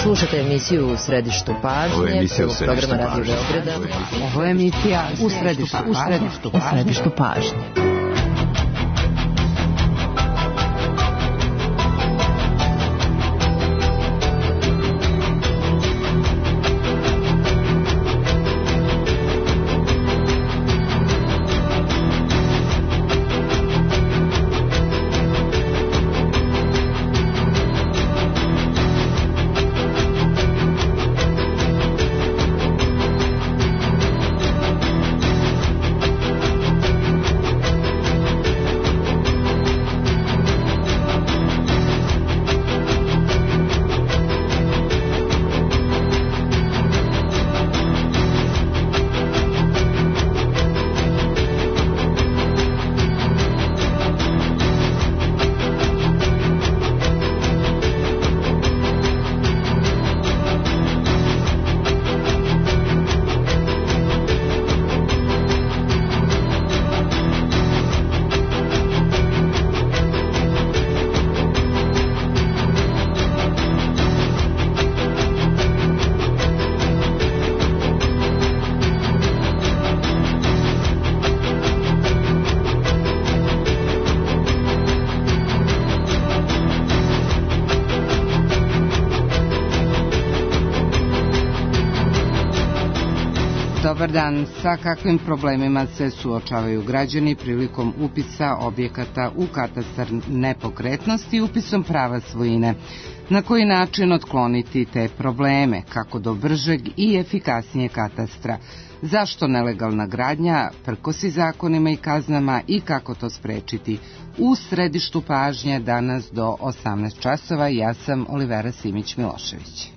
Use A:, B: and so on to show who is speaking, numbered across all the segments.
A: Slušate emisiju U središtu pažnje, programa Radio Beograda.
B: Ovo je emisija U središtu pažnje. Dobar dan, sa kakvim problemima se suočavaju građani prilikom upisa objekata u katastar nepokretnosti i upisom prava svojine? Na koji način otkloniti te probleme, kako do bržeg i efikasnije katastra? Zašto nelegalna gradnja prkosi zakonima i kaznama i kako to sprečiti? U središtu pažnje danas do 18 časova ja sam Olivera Simić-Milošević.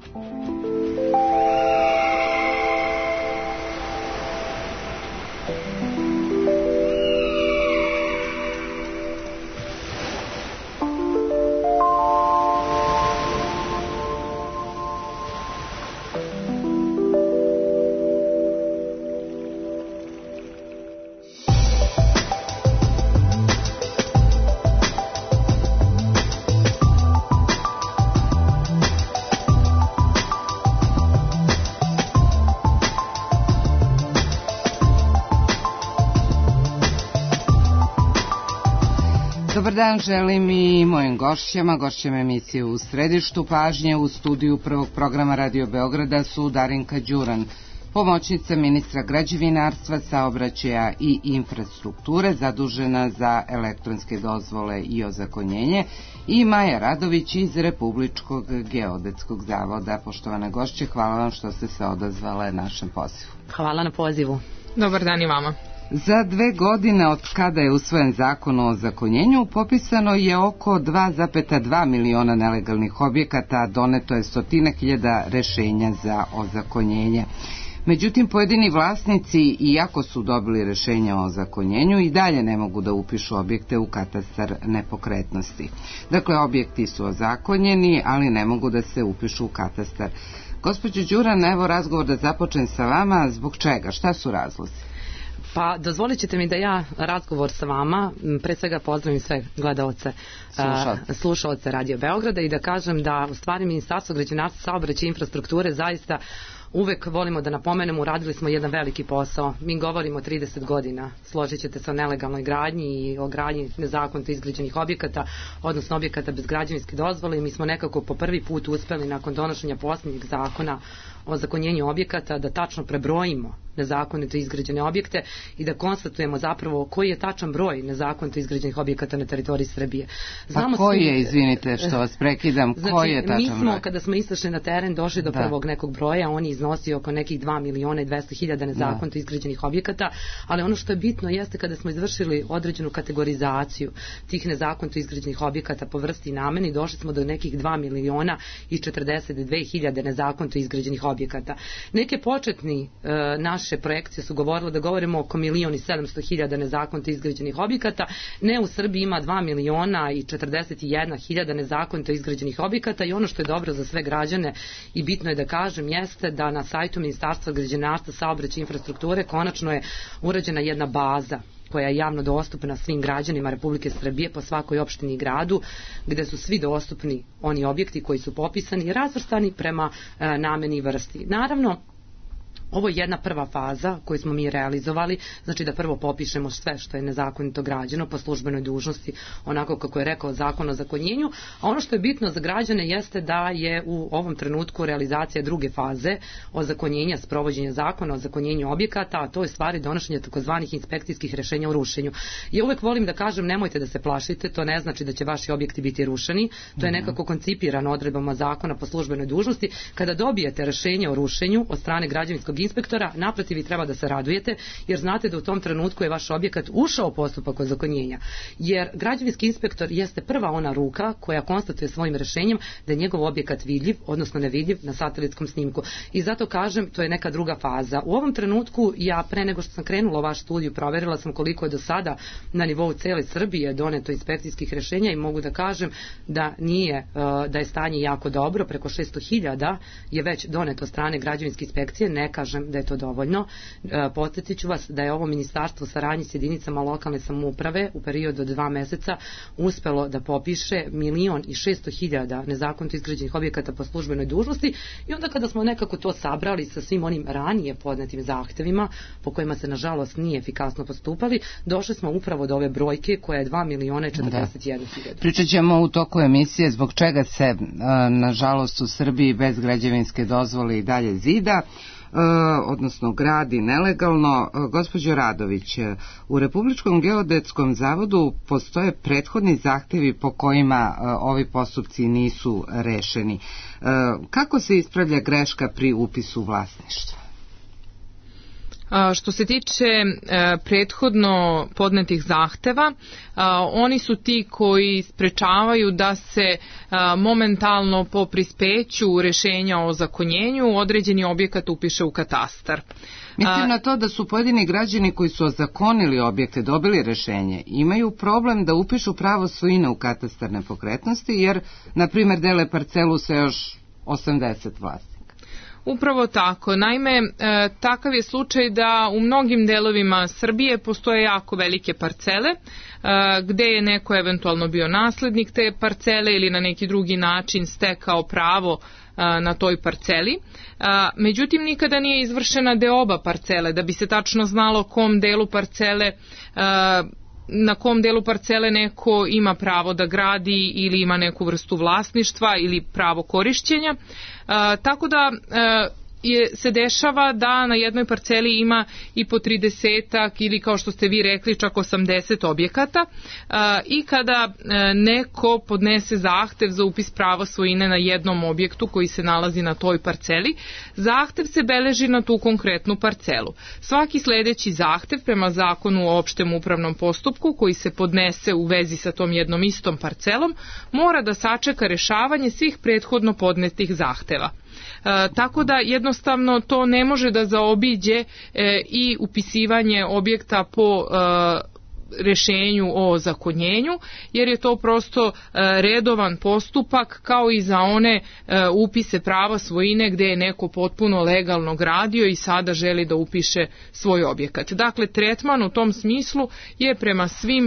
B: Dobar dan, želim i mojim gošćama emisije U središtu pažnje. U studiju prvog programa Radio Beograda su Darinka Đuran, pomoćnica ministra građevinarstva, saobraćaja i infrastrukture, zadužena za elektronske dozvole i ozakonjenje, i Maja Radović iz Republičkog geodetskog zavoda. Poštovane gošće, hvala vam što ste se odazvale našem pozivu.
C: Hvala na pozivu.
D: Dobar dan i vama.
C: Za 2 godine od kada je usvojen zakon o ozakonjenju, popisano je oko 2,2 miliona nelegalnih objekata, doneto je 100.000 rešenja za ozakonjenje. Međutim, pojedini vlasnici, iako su dobili rešenja o ozakonjenju, i dalje ne mogu da upišu objekte u katastar nepokretnosti. Dakle, objekti su ozakonjeni, ali ne mogu da se upišu u katastar. Gospođo Đuran, evo razgovor da započnem sa vama. Zbog čega? Šta su razlozi? Pa dozvolit ćete mi da ja razgovor sa vama, pre svega pozdravim sve gledaoce, slušaoce Radio Beograda i da kažem da u stvari Ministarstvo građevinarstva, saobraćaja i infrastrukture zaista uvek volimo da napomenemo, uradili smo jedan veliki posao. Mi govorimo 30 godina, složit ćete se o nelegalnoj gradnji i o gradnji nezakonito izgrađenih objekata, odnosno objekata bez građevinske dozvole, i mi smo nekako po prvi put uspeli nakon donošenja posljednjeg zakona o ozakonjenju objekata da tačno prebrojimo nezakonito izgrađene objekte i da konstatujemo zapravo koji je tačan broj nezakonito izgrađenih objekata na teritoriji Srbije. Znamo koji je, izvinite što vas prekidam, koji je tačan broj?
D: Mi smo, kada smo izašli na teren, došli do prvog nekog broja, on je iznosio oko nekih 2.200.000 nezakonito izgrađenih objekata, ali ono što je bitno jeste kada smo izvršili određenu kategorizaciju tih nezakonito izgrađenih objekata po vrsti i nameni, došli smo do nekih 2.042.000 nezakonito izgrađenih objekata. Neke početni naše projekcije su govorile da govorimo oko 1.700.000 nezakonito izgrađenih objekata. Ne, u Srbiji ima 2.041.000 nezakonito izgrađenih objekata, i ono što je dobro za sve građane i bitno je da kažem jeste da na sajtu Ministarstva građevinarstva, saobraćaja i infrastrukture konačno je urađena jedna baza koja je javno dostupna svim građanima Republike Srbije po svakoj opštini i gradu, gde su svi dostupni oni objekti koji su popisani i razvrstani prema nameni i vrsti. Naravno, ovo je jedna prva faza koju smo mi realizovali, znači da prvo popišemo sve što je nezakonito građeno po službenoj dužnosti, onako kako je rekao Zakon o ozakonjenju, a ono što je bitno za građane jeste da je u ovom trenutku realizacija druge faze ozakonjenja, sprovođenja Zakona o ozakonjenju objekata, a to je stvari donošenje takozvanih inspekcijskih rešenja o rušenju. I uvek volim da kažem, nemojte da se plašite, to ne znači da će vaši objekti biti rušeni, to je nekako koncipirano odredbama Zakona po službenoj dužnosti. Kada dobijete rešenje o rušenju od strane građevinskog inspektora, naprotiv vi treba da se radujete, jer znate da u tom trenutku je vaš objekat ušao u postupak ozakonjenja. Jer građevinski inspektor jeste prva ona ruka koja konstatuje svojim rešenjem da je njegov objekat vidljiv, odnosno nevidljiv na satelitskom snimku. I zato kažem, to je neka druga faza. U ovom trenutku, ja pre nego što sam krenula u vaš studiju, proverila sam koliko je do sada na nivou cele Srbije doneto inspekcijskih rešenja i mogu da kažem da nije, da je stanje jako dobro, preko 600.000 je već doneto strane građevinske inspekcije, ne kažem da je to dovoljno. Podsjetit ću vas da je ovo ministarstvo saradnji s jedinicama lokalne samouprave u periodu od 2 meseca uspelo da popiše 1.600.000 nezakonito izgrađenih objekata po službenoj dužnosti i onda kada smo nekako to sabrali sa svim onim ranije podnetim zahtevima po kojima se nažalost nije efikasno postupali, došli smo upravo do ove brojke koja je 2.041.000.
B: Pričat ćemo u toku emisije zbog čega se nažalost u Srbiji bez građevinske dozvole i dalje zida, odnosno gradi nelegalno. Gospođo Radović, u Republičkom geodetskom zavodu postoje prethodni zahtevi po kojima ovi postupci nisu rešeni. Kako se ispravlja greška pri upisu vlasništva?
E: Što se tiče prethodno podnetih zahteva, oni su ti koji sprečavaju da se momentalno po prispeću rešenja o ozakonjenju određeni objekat upiše u katastar.
B: Mislim na to da su pojedini građani koji su ozakonili objekte, dobili rešenje, imaju problem da upišu pravo svojine u katastar nepokretnosti, jer, na primjer, dele parcelu sa još 80 vlasnika.
E: Upravo tako. Naime, takav je slučaj da u mnogim delovima Srbije postoje jako velike parcele, gde je neko eventualno bio naslednik te parcele ili na neki drugi način stekao pravo na toj parceli. Međutim, nikada nije izvršena deoba parcele, da bi se tačno znalo kom delu parcele na kom delu parcele neko ima pravo da gradi ili ima neku vrstu vlasništva ili pravo korišćenja. Tako da se dešava da na jednoj parceli ima i po 30 ili kao što ste vi rekli čak 80 objekata i kada neko podnese zahtev za upis prava svojine na jednom objektu koji se nalazi na toj parceli, zahtev se beleži na tu konkretnu parcelu. Svaki sledeći zahtev prema Zakonu o opštem upravnom postupku koji se podnese u vezi sa tom jednom istom parcelom mora da sačeka rešavanje svih prethodno podnetih zahteva. Tako da jednostavno to ne može da zaobiđe i upisivanje objekta po rešenju o ozakonjenju, jer je to prosto redovan postupak kao i za one upise prava svojine gde je neko potpuno legalno gradio i sada želi da upiše svoj objekat. Dakle, tretman u tom smislu je prema svim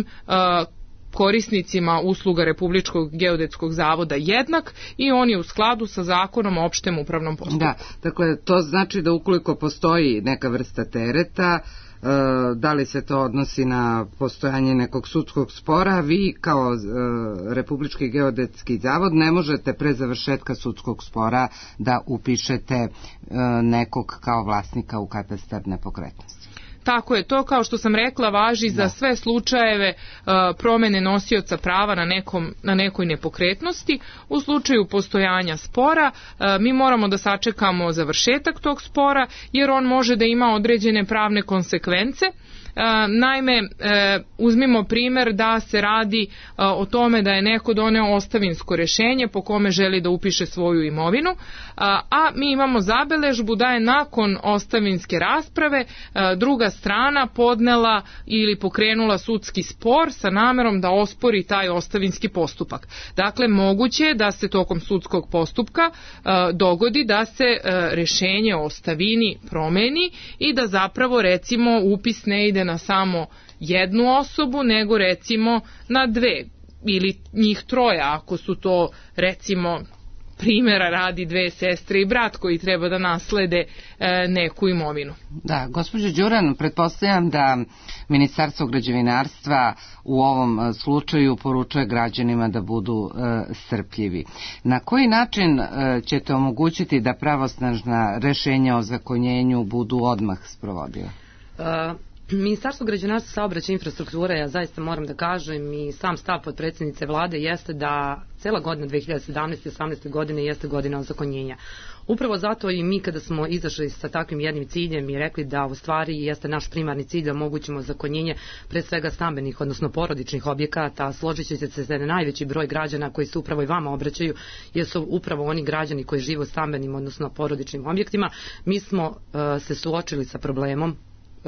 E: korisnicima usluga Republičkog geodetskog zavoda jednak i on je u skladu sa Zakonom o opštem upravnom postupku.
B: Da, dakle, to znači da ukoliko postoji neka vrsta tereta, da li se to odnosi na postojanje nekog sudskog spora, vi kao Republički geodetski zavod ne možete pre završetka sudskog spora da upišete nekog kao vlasnika u katastar nepokretnosti.
E: Tako je, to kao što sam rekla važi za sve slučajeve promene nosioca prava na nekoj nepokretnosti. U slučaju postojanja spora mi moramo da sačekamo završetak tog spora jer on može da ima određene pravne konsekvence. Naime, uzmimo primer da se radi o tome da je neko doneo ostavinsko rešenje po kome želi da upiše svoju imovinu, a mi imamo zabeležbu da je nakon ostavinske rasprave druga strana podnela ili pokrenula sudski spor sa namerom da ospori taj ostavinski postupak. Dakle, moguće je da se tokom sudskog postupka dogodi da se rešenje o ostavini promeni i da zapravo recimo upis ne ide na samo jednu osobu, nego recimo na dve ili njih troje, ako su to recimo primjera radi dve sestre i brat koji treba da naslede neku imovinu.
B: Da, gospođo Đuran, pretpostavljam da Ministarstvo građevinarstva u ovom slučaju poručuje građanima da budu strpljivi. Na koji način ćete omogućiti da pravosnažna rešenja o zakonjenju budu odmah sprovodiva?
D: Ministarstvo građevinarstva, saobraćaja i infrastrukture, ja zaista moram da kažem, i sam stav potpredsjednice vlade jeste da cela godina 2017. i 2018. godine jeste godina ozakonjenja. Upravo zato i mi kada smo izašli sa takvim jednim ciljem i rekli da u stvari jeste naš primarni cilj da omogućimo ozakonjenje pre svega stambenih, odnosno porodičnih objekata, složit ćete se da najveći broj građana koji se upravo i vama obraćaju jesu upravo oni građani koji žive u stambenim, odnosno porodičnim objektima. Mi smo se suočili sa problemom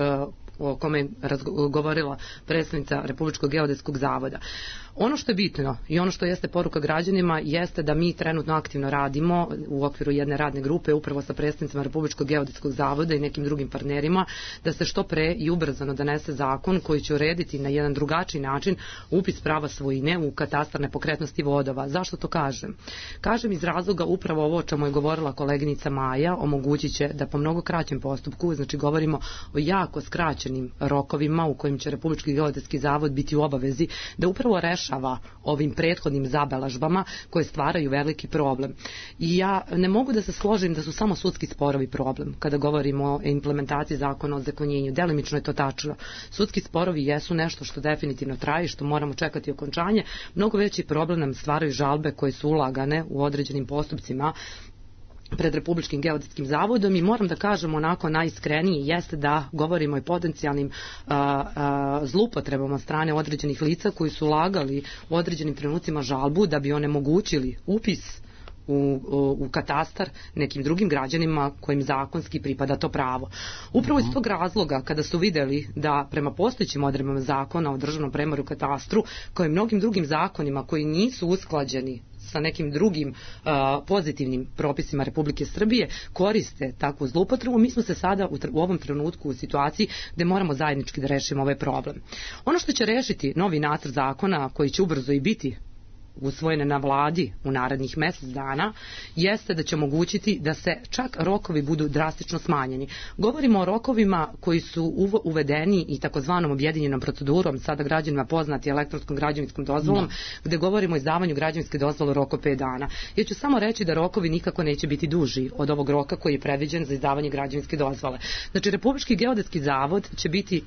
D: o kome je govorila predstavnica Republičkog geodetskog zavoda. Ono što je bitno i ono što jeste poruka građanima jeste da mi trenutno aktivno radimo u okviru jedne radne grupe upravo sa predstavnicama Republičkog geodetskog zavoda i nekim drugim partnerima da se što pre i ubrzano donese zakon koji će urediti na jedan drugačiji način upis prava svojine u katastar nepokretnosti vodova. Zašto to kažem? Kažem iz razloga upravo ovo o čemu je govorila koleginica Maja, omogućit će da po mnogo kraćem postupku, znači govorimo o jako skraćenim rokovima u kojim će Republički geodetski zavod biti u obavezi da upravo rešava ovim prethodnim zabeležbama koje stvaraju veliki problem. I ja ne mogu da se složim da su samo sudski sporovi problem kada govorimo o implementaciji zakona o ozakonjenju. Delimično je to tačno. Sudski sporovi jesu nešto što definitivno traje, što moramo čekati okončanje. Mnogo veći problem nam stvaraju žalbe koje su ulagane u određenim postupcima pred Republičkim geodetskim zavodom i moram da kažem onako najiskrenije jeste da govorimo o potencijalnim zlupotrebama od strane određenih lica koji su ulagali u određenim trenucima žalbu da bi onemogućili upis u katastar nekim drugim građanima kojim zakonski pripada to pravo. Upravo iz tog razloga kada su videli da prema postojećim odredbama zakona o državnom premeru katastru kao i mnogim drugim zakonima koji nisu usklađeni sa nekim drugim pozitivnim propisima Republike Srbije koriste takvu zloupotrebu, mi smo se sada u ovom trenutku u situaciji gde moramo zajednički da rešimo ovaj problem. Ono što će rešiti novi nacrt zakona koji će ubrzo i biti usvojene na vladi u narednih mjesec dana jeste da će omogućiti da se čak rokovi budu drastično smanjeni. Govorimo o rokovima koji su uvedeni i takozvanom objedinjenom procedurom, sada građanima poznati elektronskom građevinskom dozvolom, gde govorimo o izdavanju građevinske dozvole u roku 5 dana. Ja ću samo reći da rokovi nikako neće biti duži od ovog roka koji je predviđen za izdavanje građevinske dozvole. Znači, Republički geodetski zavod će biti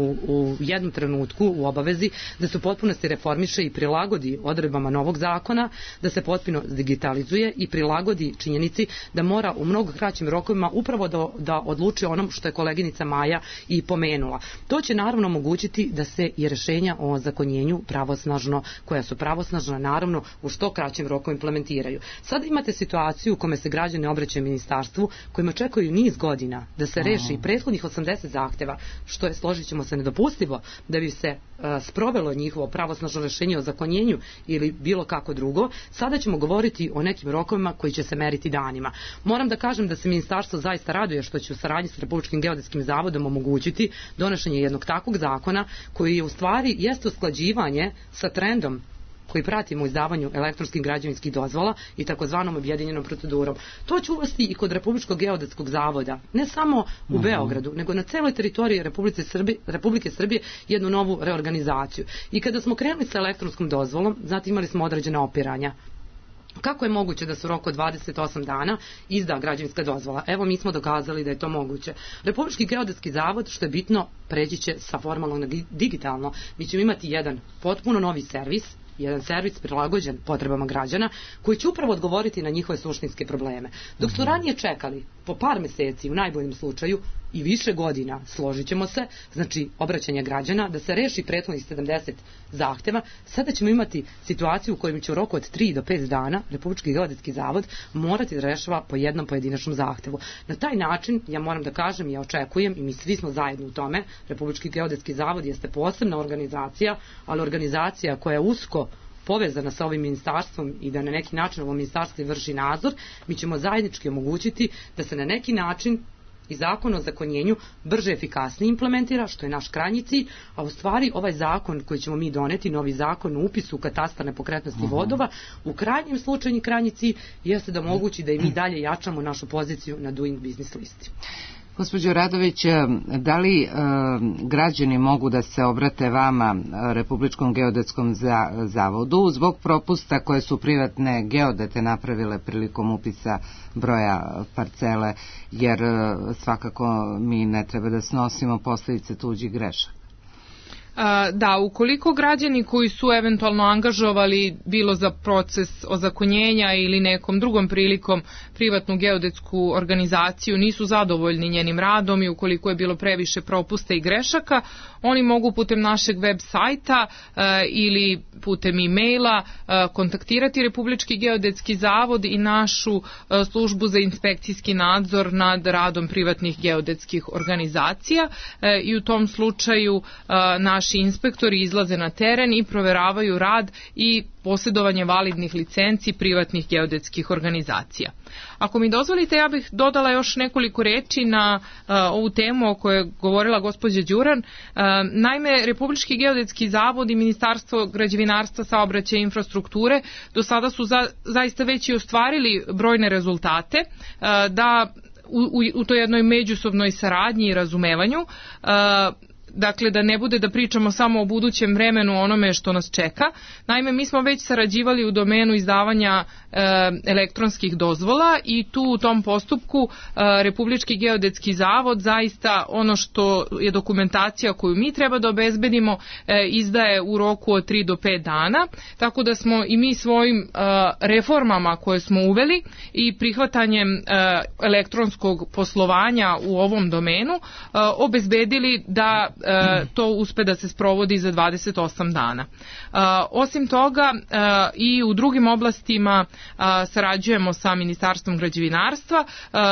D: u jednom trenutku u obavezi da se u potpunosti reformiše i prilagodi odredbama novog zakona, da se potpuno digitalizuje i prilagodi činjenici da mora u mnogo kraćim rokovima upravo da odluči onom što je koleginica Maja i pomenula. To će naravno omogućiti da se i rešenja o ozakonjenju pravosnažno, koja su pravosnažna naravno u što kraćem roku implementiraju. Sada imate situaciju u kome se građani obraćaju ministarstvu kojima čekaju niz godina da se reši prethodnih 80 zahteva, što je, složit ćemo se, nedopustivo da bi se sprovelo njihovo pravosnažno rešenje o ozakonjenju ili bilo kako drugo. Sada ćemo govoriti o nekim rokovima koji će se meriti danima. Moram da kažem da se ministarstvo zaista raduje što će u saradnji sa Republičkim geodetskim zavodom omogućiti donošenje jednog takvog zakona koji je u stvari jeste usklađivanje sa trendom koji pratimo u izdavanju elektronskih građevinskih dozvola i takozvanom objedinjenom procedurom. To će uvesti i kod Republičkog geodetskog zavoda, ne samo u Beogradu, nego na celoj teritoriji Republike Srbije jednu novu reorganizaciju. I kada smo krenuli sa elektronskom dozvolom, znate, imali smo određena opiranja. Kako je moguće da se u roku od 28 dana izda građevinska dozvola? Evo, mi smo dokazali da je to moguće. Republički geodetski zavod, što je bitno, preći će sa formalno na digitalno. Mi ćemo imati jedan potpuno novi servis, jedan servis prilagođen potrebama građana koji će upravo odgovoriti na njihove suštinske probleme. Dok su ranije čekali po par meseci, u najboljem slučaju i više godina, složit ćemo se, znači obraćanje građana, da se reši prethodnih 70 zahteva, sada ćemo imati situaciju u kojoj će u roku od 3 do 5 dana Republički geodetski zavod morati da rešava po jednom pojedinačnom zahtevu. Na taj način, ja moram da kažem, ja očekujem, i mi svi smo zajedno u tome, Republički geodetski zavod jeste posebna organizacija, ali organizacija koja je usko povezana sa ovim ministarstvom i da na neki način ovo ministarstvo vrši nadzor, mi ćemo zajednički omogućiti da se na neki način i zakon o zakonjenju brže efikasnije implementira, što je naš krajnji cilj, a u stvari ovaj zakon koji ćemo mi doneti, novi zakon o upisu u katastar nepokretnosti vodova, u krajnjem slučaju i krajnji cilj jeste da omogući da i mi dalje jačamo našu poziciju na Doing Business listi.
B: Gospođo Radović, da li građani mogu da se obrate vama, Republičkom geodetskom zavodu, zbog propusta koje su privatne geodete napravile prilikom upisa broja parcele, jer svakako mi ne treba da snosimo posljedice tuđih grešaka?
E: Da, ukoliko građani koji su eventualno angažovali bilo za proces ozakonjenja ili nekom drugom prilikom privatnu geodetsku organizaciju nisu zadovoljni njenim radom i ukoliko je bilo previše propusta i grešaka, oni mogu putem našeg web sajta ili putem e-maila kontaktirati Republički geodetski zavod i našu službu za inspekcijski nadzor nad radom privatnih geodetskih organizacija i u tom slučaju naši inspektori izlaze na teren i proveravaju rad i posjedovanje validnih licenci privatnih geodetskih organizacija. Ako mi dozvolite, ja bih dodala još nekoliko reči na ovu temu o kojoj je govorila gospođa Đuran. Naime, Republički geodetski zavod i Ministarstvo građevinarstva, saobraćaja i infrastrukture do sada su zaista već i ostvarili brojne rezultate da u toj jednoj međusobnoj saradnji i razumevanju, dakle da ne bude da pričamo samo o budućem vremenu, onome što nas čeka. Naime, mi smo već sarađivali u domenu izdavanja elektronskih dozvola i tu u tom postupku Republički geodetski zavod zaista ono što je dokumentacija koju mi treba da obezbedimo izdaje u roku od 3 do 5 dana, tako da smo i mi svojim reformama koje smo uveli i prihvatanjem elektronskog poslovanja u ovom domenu obezbedili da to uspe da se sprovodi za 28 dana. Osim toga i u drugim oblastima sarađujemo sa Ministarstvom građevinarstva,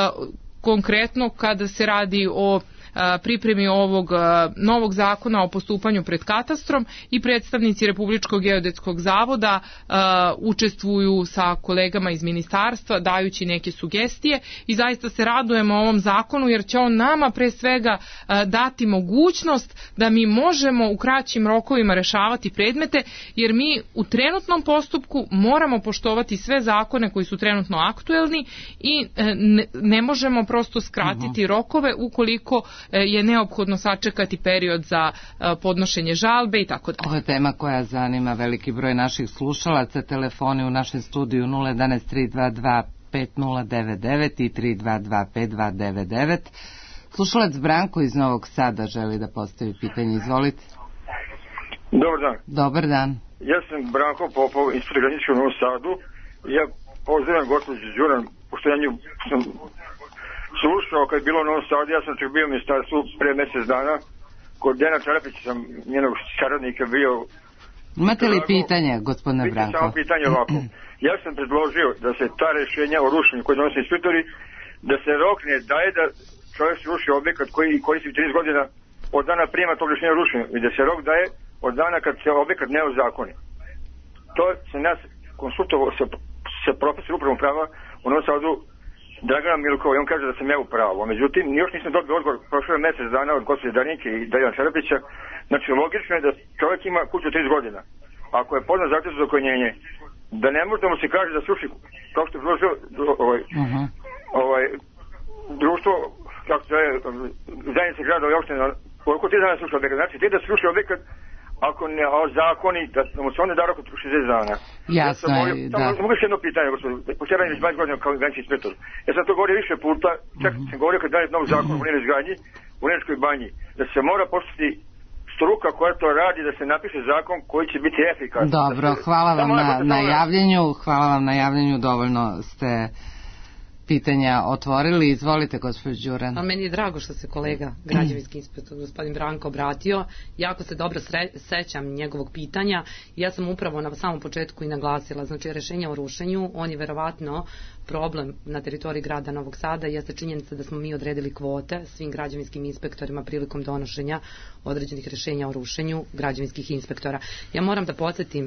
E: konkretno kada se radi o pripremi ovog novog zakona o postupanju pred katastrom i predstavnici Republičkog geodetskog zavoda učestvuju sa kolegama iz ministarstva dajući neke sugestije i zaista se radujemo ovom zakonu jer će on nama pre svega dati mogućnost da mi možemo u kraćim rokovima rešavati predmete jer mi u trenutnom postupku moramo poštovati sve zakone koji su trenutno aktuelni i ne možemo prosto skratiti rokove ukoliko je neophodno sačekati period za podnošenje žalbe i tako dalje.
B: Ovo je tema koja zanima veliki broj naših slušalaca. Telefoni u našem studiju 011 322 5099 i 322 5299. Slušalac Branko iz Novog Sada želi da postavi pitanje. Izvolite.
F: Dobar dan.
B: Dobar dan.
F: Ja sam Branko Popov iz Graničkog u Novom Sadu. Ja pozdravljam gospođu Đuran, pošto ja nju sam slušao kad je bilo u Novom Sadu, ja sam čak bio u ministarstvu pre mjesec dana, kod Dejana Čarapića sam njenog saradnika bio.
B: Imate li pitanje, gospodine Branko?
F: Samo pitanje ovako. Ja sam predložio da se ta rješenja o rušenju koje donose inspektori, da se rok ne daje da čovjek se ruši objekat koji koristi 30 godina od dana prijema tog rješenja o rušenju i da se rok daje od dana kad se objekat ne ozakoni. To sam nas konsultovao sa profesorom upravnog prava u Novom Sadu Dragana Milkova i on kaže da sam ja u pravu. Međutim, još nisam dobio odgovor, prošlo je mjesec dana od gospođe Darinke i Dejana Čarapića. Znači, logično je da čovjek ima kuću 30 godina. Ako je podneo zahtjev za ozakonjenje, da ne može da mu se kaže da sruši, kao što je predložio društvo, kako se zove, zajednica grada i opštine, koliko ti dana sruši objekat. Znači, ti da sruši objekat, ako ne ozakoni, da mu se onda da rok od 60 dana.
B: Jasno je, da.
F: Mogu još jedno pitanje, gospodin, posljedno je 20 godina kao granični inspektor. Ja sam to govorio više puta, čak sam govorio kad daje nov zakon u Unijernoj izgradnji, u Unijernoj banji, da se mora poštiti struka koja to radi, da se napiše zakon koji će biti efikasan.
B: Dobro, hvala vam na javljanju, dovoljno ste pitanja otvorili. Izvolite, gospođo Đuran.
D: A meni je drago što se kolega građevinski inspektor gospodin Branko obratio. Jako se dobro sećam njegovog pitanja. Ja sam upravo na samom početku i naglasila, znači rješenje o rušenju, on je verovatno problem na teritoriji grada Novog Sada i jeste činjenica da smo mi odredili kvote svim građevinskim inspektorima prilikom donošenja određenih rješenja o rušenju građevinskih inspektora. Ja moram da podsjetim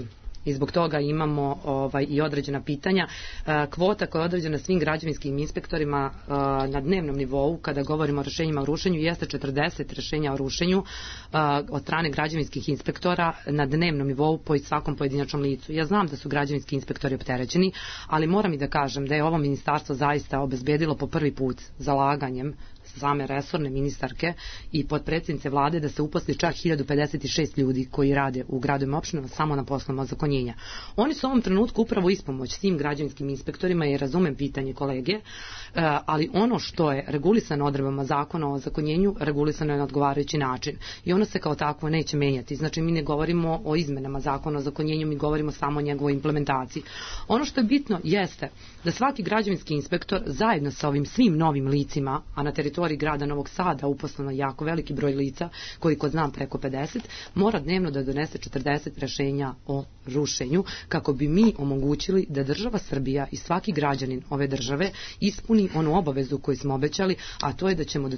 D: i zbog toga imamo i određena pitanja. Kvota koja je određena svim građevinskim inspektorima na dnevnom nivou, kada govorimo o rešenjima o rušenju, jeste 40 rešenja o rušenju od strane građevinskih inspektora na dnevnom nivou po svakom pojedinačnom licu. Ja znam da su građevinski inspektori opterećeni, ali moram i da kažem da je ovo ministarstvo zaista obezbedilo po prvi put zalaganjem same resorne ministarke i potpredsjednice vlade da se uposli čak 1056 ljudi koji rade u gradovima opštinama samo na poslovima ozakonjenja. Oni su u ovom trenutku upravo ispomoć svim građevinskim inspektorima i razumem pitanje kolege, ali ono što je regulisano odredbama zakona o ozakonjenju regulisano je na odgovarajući način i ono se kao takvo neće menjati. Znači mi ne govorimo o izmenama zakona o ozakonjenju, mi govorimo samo o njegovoj implementaciji. Ono što je bitno jeste da svaki građevinski inspektor zajedno sa ovim svim novim licima, a na teritoriji grada Novog Sada uposleno jako veliki broj lica, koliko znam preko 50, mora dnevno da donese 40 rešenja o rušenju kako bi mi omogućili da država Srbija i svaki građanin ove države ispuni onu obavezu koju smo obećali, a to je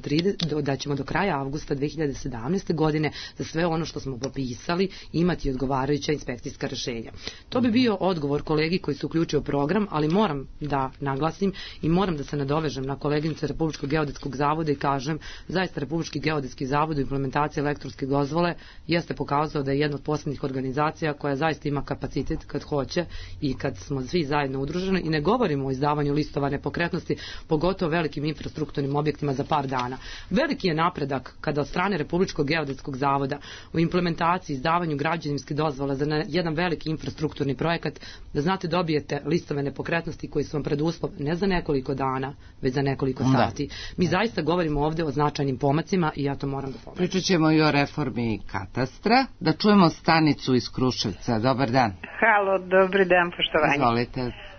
D: da ćemo do kraja avgusta 2017. godine za sve ono što smo popisali imati odgovarajuća inspekcijska rešenja. To bi bio odgovor kolegi koji se uključio u program, ali moram da naglasim i moram da se nadovežem na koleginicu Republičkog geodetskog zavoda i kažem, zaista Republički geodetski zavod u implementaciji elektronske dozvole jeste pokazao da je jedna od posljednjih organizacija koja zaista ima kapacitet kad hoće i kad smo svi zajedno udruženi i ne govorimo o izdavanju listova nepokretnosti, pogotovo velikim infrastrukturnim objektima za par dana. Veliki je napredak kada od strane Republičkog geodetskog zavoda u implementaciji izdavanju građevinske dozvole za jedan veliki infrastrukturni projekat, da znate dobijete listove nepokretnosti koji su vam preduslov ne za nekoliko dana, već za nekoliko sati. Mi zaista govorimo ovde o značajnim pomacima i ja to moram da pomenem.
B: Pričat ćemo i o reformi katastra. Da čujemo Stanicu iz Kruševca. Dobar dan.
G: Halo, dobar dan, poštovanje.
B: Izvolite.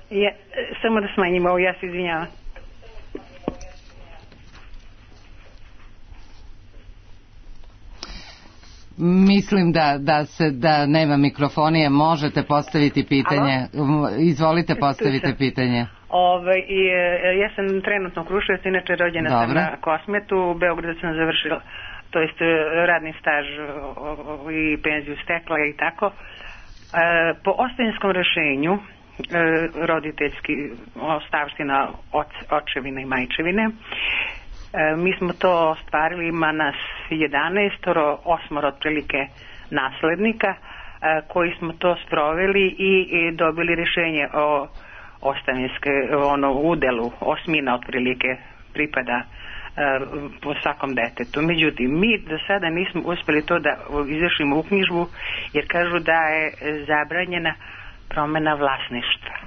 G: Samo da smanjimo ovo, ja se izvinjavam.
B: Mislim da nema mikrofonije, možete postaviti pitanje. Izvolite, postavite pitanje.
G: Ja sam trenutno u Kruševcu, inače rođena sam na Kosmetu, u Beogradu sam završila, to jest radni staž i penziju stekla i tako. Po ostavinskom rešenju roditeljski ostavština očevine i majčevine, mi smo to ostvarili, ima nas 11, 8 otprilike naslednika koji smo to sproveli i dobili rešenje o ostavinske, udelu, osmina otprilike pripada po svakom detetu. Međutim, mi do sada nismo uspeli to da izvršimo uknjižbu jer kažu da je zabranjena promena vlasništva.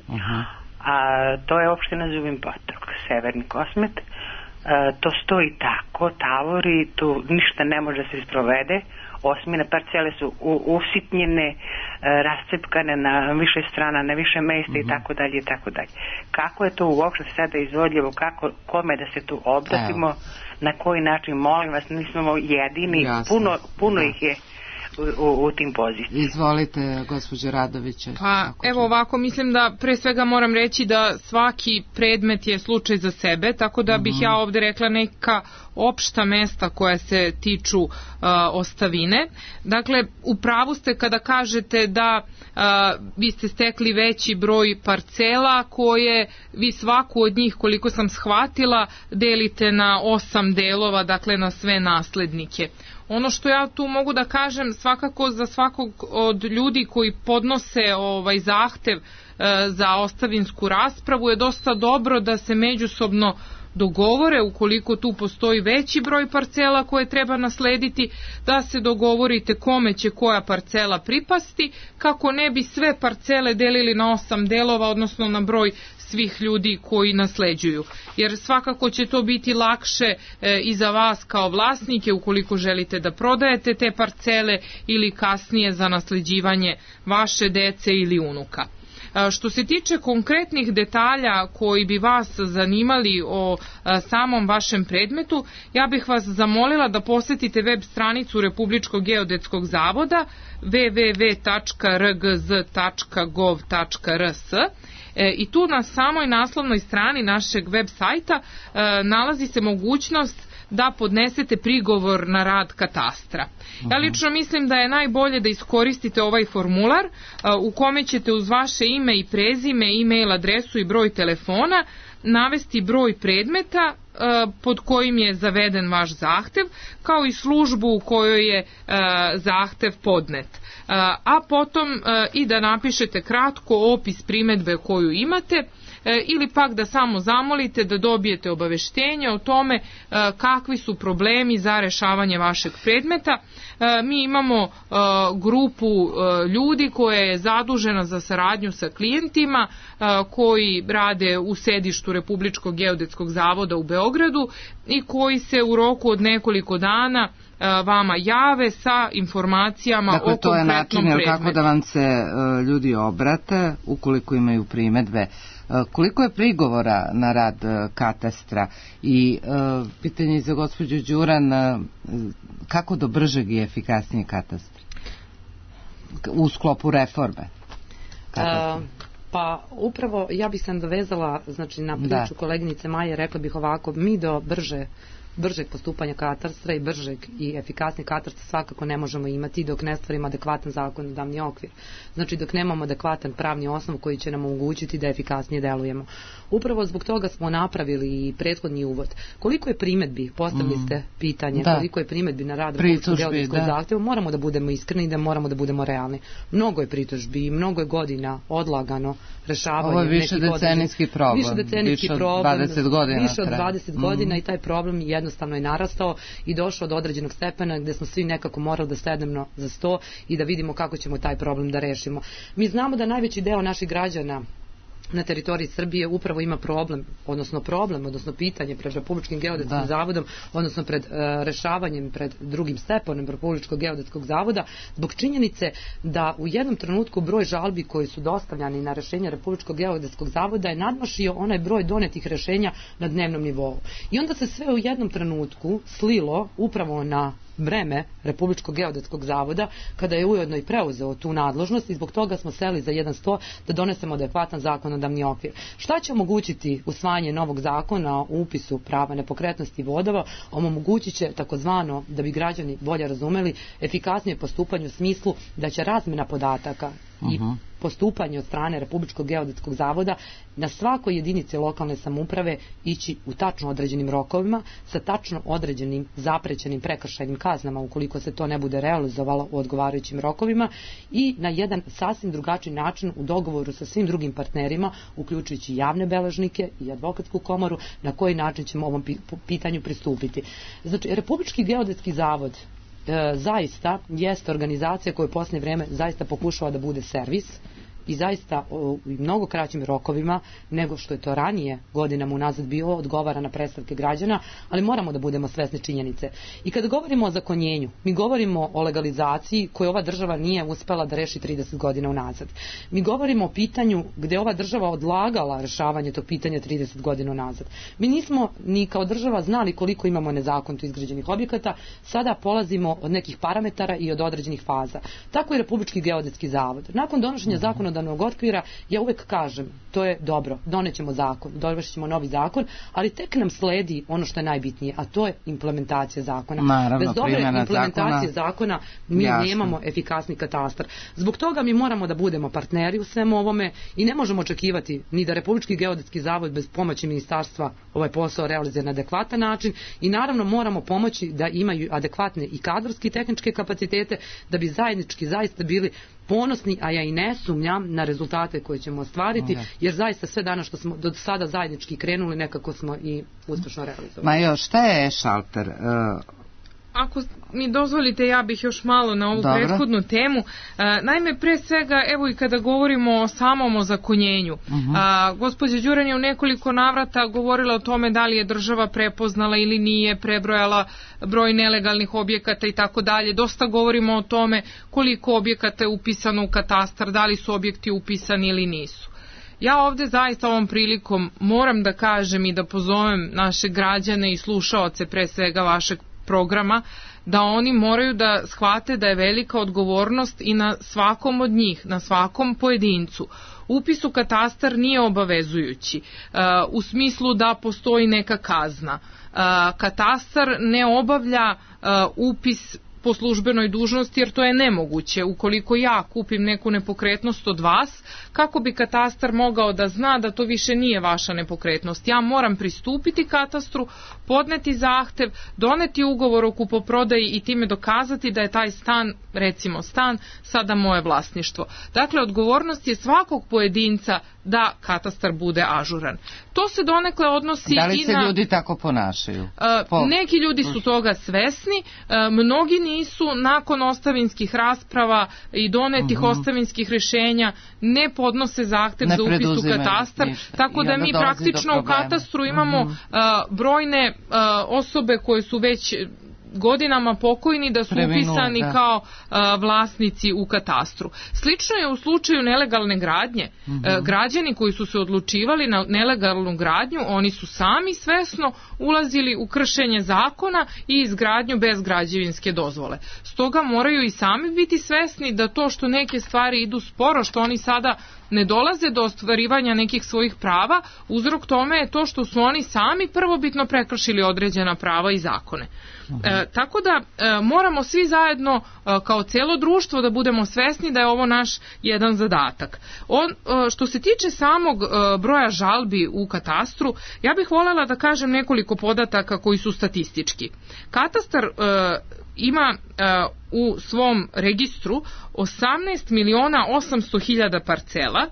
G: A to je opština Zubin Potok, Severni Kosmet. To stoji tako, tavori, tu ništa ne može se sprovede. Osmine parcele su usitnjene, rascepkane na više strana, na više mesta i tako dalje i tako dalje. Kako je to uopšte sada izvodljivo, kome da se tu obratimo, na koji način, molim vas, nismo jedini, puno ih je u tim pozicijama.
B: Izvolite, gospođo Radović.
E: Pa evo ovako, mislim da pre svega moram reći da svaki predmet je slučaj za sebe, tako da bih ja ovde rekla neka opšta mesta koja se tiču ostavine. Dakle, u pravu ste kada kažete da vi ste stekli veći broj parcela koje vi svaku od njih, koliko sam shvatila, delite na 8 delova, dakle na sve naslednike. Ono što ja tu mogu da kažem, svakako za svakog od ljudi koji podnose zahtev za ostavinsku raspravu je dosta dobro da se međusobno dogovore, ukoliko tu postoji veći broj parcela koje treba naslediti, da se dogovorite kome će koja parcela pripasti, kako ne bi sve parcele delili na 8 delova, odnosno na broj svih ljudi koji nasleđuju. Jer svakako će to biti lakše i za vas kao vlasnike ukoliko želite da prodajete te parcele ili kasnije za nasleđivanje vaše dece ili unuka. Što se tiče konkretnih detalja koji bi vas zanimali o samom vašem predmetu, ja bih vas zamolila da posetite web stranicu Republičkog geodetskog zavoda www.rgz.gov.rs i tu na samoj naslovnoj strani našeg web sajta nalazi se mogućnost da podnesete prigovor na rad katastra. Ja lično mislim da je najbolje da iskoristite ovaj formular u kome ćete uz vaše ime i prezime, e-mail adresu i broj telefona navesti broj predmeta pod kojim je zaveden vaš zahtev, kao i službu u kojoj je zahtev podnet. A potom i da napišete kratko opis primedbe koju imate, ili pak da samo zamolite da dobijete obaveštenje o tome kakvi su problemi za rešavanje vašeg predmeta. Mi imamo grupu ljudi koja je zadužena za saradnju sa klijentima koji rade u sedištu Republičkog geodetskog zavoda u Beogradu i koji se u roku od nekoliko dana vama jave sa informacijama o konkretnom predmetu. Dakle, to je način
B: kako da vam se ljudi obrate ukoliko imaju primedbe. Koliko je prigovora na rad katastra i pitanje za gospođu Đuran, kako do bržeg i efikasnije katastra u sklopu reforme katastra?
D: Pa upravo ja bih se nadovezala na priču koleginice Maje, rekla bih ovako, mi do bržeg postupanja katastra i bržeg i efikasnijeg katastra svakako ne možemo imati dok ne stvorimo adekvatan zakonodavni okvir. Znači dok nemamo adekvatan pravni osnov koji će nam omogućiti da efikasnije delujemo. Upravo zbog toga smo napravili i prethodni uvod. Koliko je primedbi, postavili ste pitanje, koliko je primedbi na rad Republičkog geodetskog zahteva, moramo da budemo iskreni i da moramo da budemo realni. Mnogo je pritužbi i mnogo je godina odlagano rešavanje.
B: Ovo je više decenijski problem. Više od 20 godina.
D: Više od 20 godina i taj problem jednostavno je narastao i došao do određenog stepena gde smo svi nekako morali da sednemo za sto i da vidimo kako ćemo taj problem da rešimo. Mi znamo da najveći deo naših građana na teritoriji Srbije upravo ima problem, odnosno pitanje pred Republičkim geodetskim zavodom, odnosno pred rešavanjem pred drugim stepenom Republičkog geodetskog zavoda, zbog činjenice da u jednom trenutku broj žalbi koji su dostavljani na rešenja Republičkog geodetskog zavoda je nadmašio onaj broj donetih rešenja na dnevnom nivou. I onda se sve u jednom trenutku slilo upravo na breme Republičkog geodetskog zavoda, kada je ujedno i preuzeo tu nadležnost i zbog toga smo seli za jedan sto da donesemo adekvatan zakonodavni okvir. Šta će omogućiti usvajanje novog zakona o upisu prava nepokretnosti i vodova? Omogućit će takozvano, da bi građani bolje razumeli, efikasnije postupanje u smislu da će razmena podataka i postupanje od strane Republičkog geodetskog zavoda na svakoj jedinici lokalne samouprave ići u tačno određenim rokovima sa tačno određenim zaprećenim prekršajnim kaznama ukoliko se to ne bude realizovalo u odgovarajućim rokovima i na jedan sasvim drugačiji način u dogovoru sa svim drugim partnerima, uključujući javne beležnike i advokatsku komoru, na koji način ćemo ovom pitanju pristupiti. Znači, Republički geodetski zavod zaista jeste organizacija koja u posljednje vreme zaista pokušava da bude servis i zaista u mnogo kraćim rokovima nego što je to ranije godinama unazad bilo, odgovara na predstavke građana, ali moramo da budemo svesni činjenice. I kada govorimo o zakonjenju, mi govorimo o legalizaciji koju ova država nije uspela da reši 30 godina unazad. Mi govorimo o pitanju gde ova država odlagala rešavanje tog pitanja 30 godina unazad. Mi nismo ni kao država znali koliko imamo nezakonito izgrađenih objekata, sada polazimo od nekih parametara i od određenih faza. Tako i Republički geodetski zavod. Nakon donošenja zakona okvira, ja uvek kažem, to je dobro, donećemo zakon, dovršćemo novi zakon, ali tek nam sledi ono što je najbitnije, a to je implementacija zakona.
B: Naravno,
D: bez dobre implementacije zakona mi nemamo efikasni katastar. Zbog toga mi moramo da budemo partneri u svemu ovome i ne možemo očekivati ni da Republički geodetski zavod bez pomoći ministarstva ovaj posao realizuje na adekvatan način i naravno moramo pomoći da imaju adekvatne i kadrovske i tehničke kapacitete da bi zajednički zaista bili ponosni, a ja i ne sumnjam na rezultate koje ćemo ostvariti, jer zaista sve dana što smo do sada zajednički krenuli nekako smo i uspešno realizovali.
B: Ma još, šta je e-šalter?
E: Ako mi dozvolite, ja bih još malo na ovu prethodnu temu. Naime, pre svega, evo i kada govorimo o samom ozakonjenju, gospođa Đuran je u nekoliko navrata govorila o tome da li je država prepoznala ili nije, prebrojala broj nelegalnih objekata i tako dalje. Dosta govorimo o tome koliko objekata je upisano u katastar, da li su objekti upisani ili nisu. Ja ovde zaista ovom prilikom moram da kažem i da pozovem naše građane i slušaoce pre svega vašeg programa da oni moraju da shvate da je velika odgovornost i na svakom od njih, na svakom pojedincu. Upis u katastar nije obavezujući u smislu da postoji neka kazna. Katastar ne obavlja upis po službenoj dužnosti, jer to je nemoguće. Ukoliko ja kupim neku nepokretnost od vas, kako bi katastar mogao da zna da to više nije vaša nepokretnost? Ja moram pristupiti katastru, podneti zahtev, doneti ugovor o kupoprodaji i time dokazati da je taj stan, recimo stan, sada moje vlasništvo. Dakle, odgovornost je svakog pojedinca da katastar bude ažuran. To se donekle odnosi i na...
B: Da li se ljudi tako ponašaju?
E: Neki ljudi su toga svesni, mnogi nisu. Nakon ostavinskih rasprava i donetih ostavinskih rešenja ne podnose zahtev za upis u katastar, tako da mi praktično u katastru imamo brojne osobe koje su već godinama pokojni da su upisani kao vlasnici u katastru. Slično je u slučaju nelegalne gradnje. Građani koji su se odlučivali na nelegalnu gradnju, oni su sami svesno ulazili u kršenje zakona i izgradnju bez građevinske dozvole. Stoga moraju i sami biti svesni da to što neke stvari idu sporo, što oni sada ne dolaze do ostvarivanja nekih svojih prava, uzrok tome je to što su oni sami prvobitno prekršili određena prava i zakone. Tako da moramo svi zajedno kao cijelo društvo da budemo svesni da je ovo naš jedan zadatak. Što se tiče samog broja žalbi u katastru, ja bih voljela da kažem nekoliko podataka koji su statistički. Katastar ima u svom registru 18.800.000 parcela,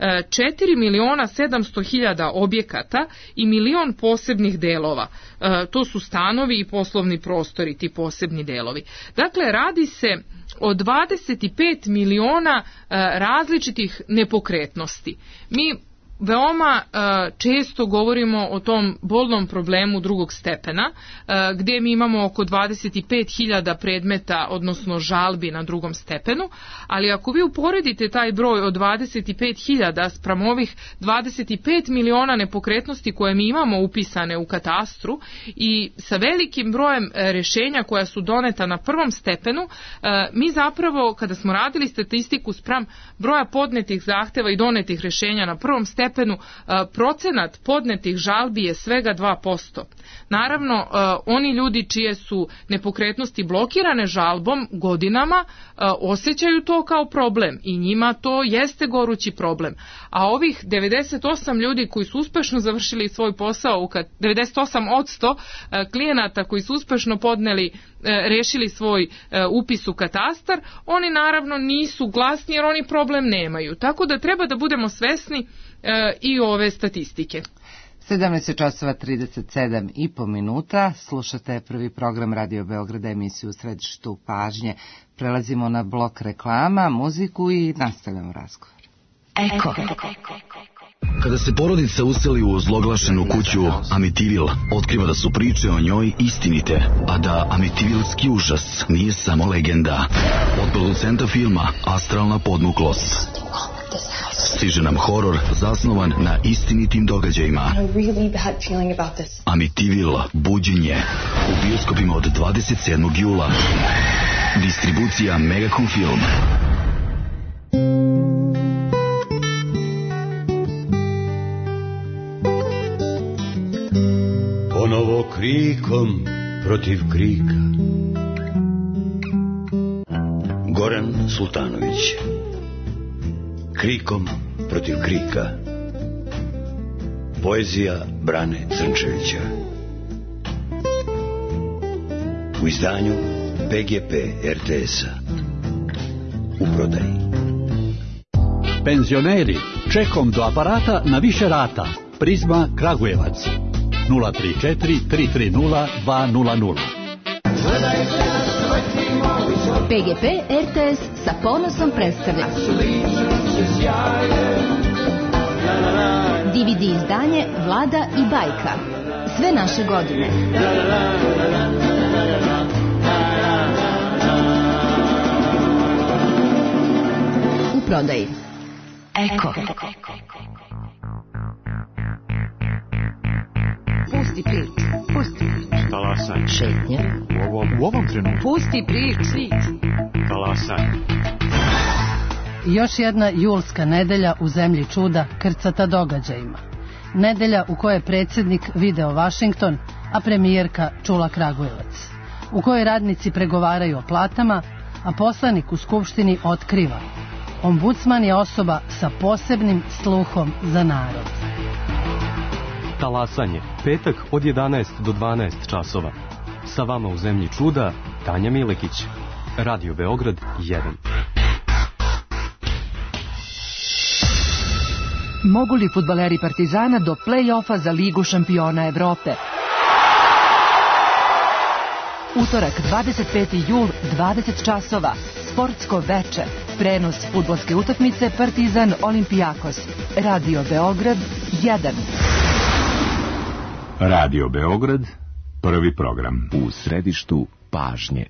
E: 4.700.000 objekata i 1.000.000 posebnih delova. To su stanovi i poslovni prostori, ti posebni delovi. Dakle, radi se o 25 miliona različitih nepokretnosti. Mi veoma često govorimo o tom bolnom problemu drugog stepena, gdje mi imamo oko 25.000 predmeta, odnosno žalbi na drugom stepenu, ali ako vi uporedite taj broj od 25.000 spram ovih 25 miliona nepokretnosti koje mi imamo upisane u katastru i sa velikim brojem rešenja koja su doneta na prvom stepenu, mi zapravo, kada smo radili statistiku spram broja podnetih zahteva i donetih rešenja na prvom stepenu, procenat podnetih žalbi je svega 2%. Naravno, oni ljudi čije su nepokretnosti blokirane žalbom godinama osjećaju to kao problem i njima to jeste gorući problem. A ovih 98 ljudi koji su uspešno završili svoj posao, 98% klijenata koji su uspešno podneli, rešili svoj upis u katastar, oni naravno nisu glasni jer oni problem nemaju. Tako da treba da budemo svesni i ove statistike.
B: 17:37 slušate prvi program Radio Beograda, emisiju U središtu pažnje. Prelazimo na blok reklama, muziku i nastavljamo razgovor.
H: Eko. Kada se porodica useli u ozloglašenu kuću Amitivil, otkriva da su priče o njoj istinite, a da Amitivilski užas nije samo legenda. Od producenta filma Astralna podmuklost stiže nam horor zasnovan na istinitim događajima. Amitivil, buđenje, u bioskopima od 27. jula. Distribucija Megacom Film.
I: Ponovo krikom protiv krika. Goran Sultanović. Krikom protiv krika. Poezija Brane Crnčevića. U izdanju PGP RTS-a. U prodaji.
J: Penzioneri, čekom do aparata na više rata. Prizma Kragujevac. 034 330 200.
K: PGP RTS sa ponosom predstavlja DVD izdanje Vlada i bajka. Sve naše godine. U prodaji. Eko.
L: Pusti priču. Talasanje.
A: Šetnja.
L: U ovom trenutku.
A: Pusti priči.
L: Talasanje.
M: Još jedna julska nedelja u zemlji čuda krcata događajima. Nedelja u kojoj je predsjednik video Vašington, a premijerka čula Kragujevac. U kojoj radnici pregovaraju o platama, a poslanik u Skupštini otkriva. Ombudsman je osoba sa posebnim sluhom za narod.
N: Talasanje, petak od 11 do 12 časova. Sa vama u zemlji čuda, Tanja Milekić. Radio Beograd 1.
O: Mogu li fudbaleri Partizana do play-offa za Ligu šampiona Evrope? Utorak, 25. jul, 20 časova. Sportsko veče. Prenos fudbalske utakmice Partizan Olimpijakos. Radio Beograd 1.
P: Radio Beograd, prvi program.
Q: U središtu pažnje.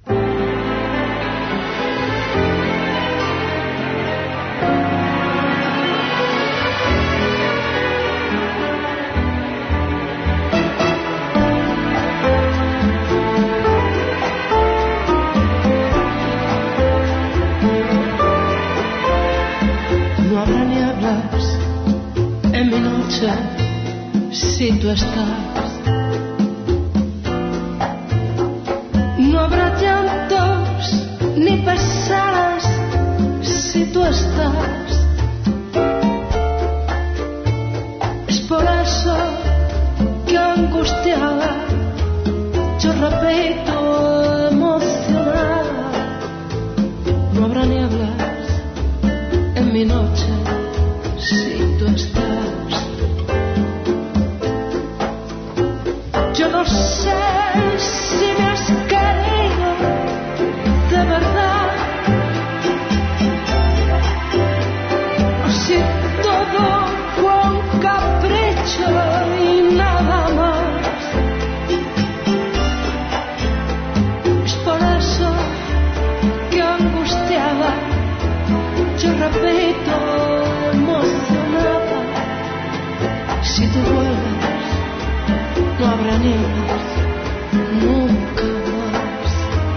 R: Si tú estás, no habrá llantos ni pesares si tú estás. Es por eso que angustiada yo repito emocionada. No habrá nieblas en mi noche si tú estás. Yo no sé si me has querido de verdad o si todo fue un capricho y nada más. Es por eso que angustiada yo repito emocionada. Si tú vuelves no habrá nieblas nunca más.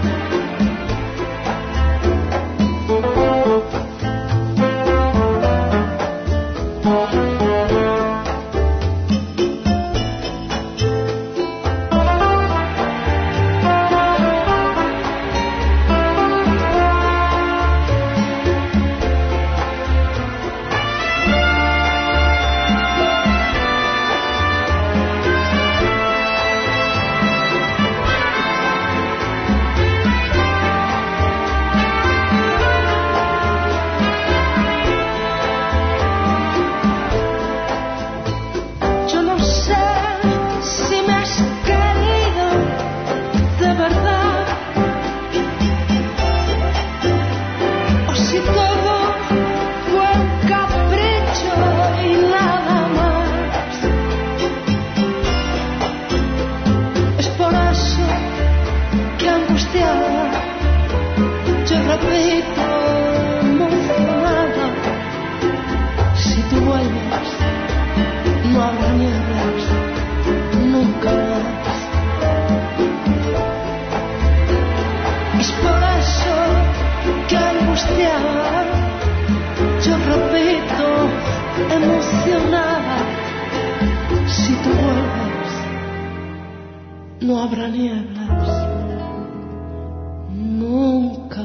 R: No habrá nieblas nunca